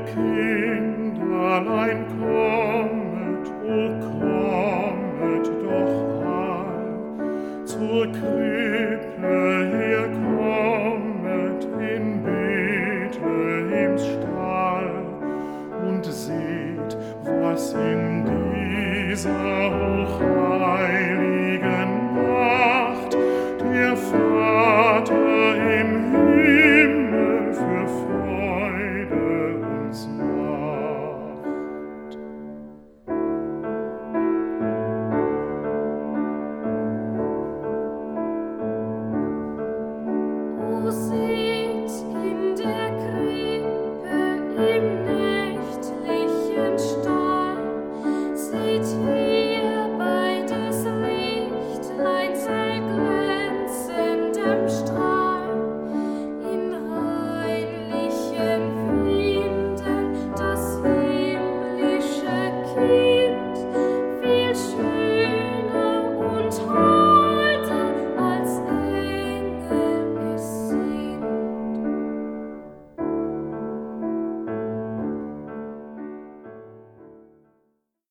Kinderlein, kommet, o kommet doch all, zur Krippe her kommet in Bethlehems Stall, und seht, was in dieser hochheiligen Nacht der Vater im Himmel für Freude uns macht. O seht in der Krippe im nächtlichen Stall, seht hier beides Lichtlein zerglänzendem Strahl, in reinlichen Winden das himmlische Kind, viel schöner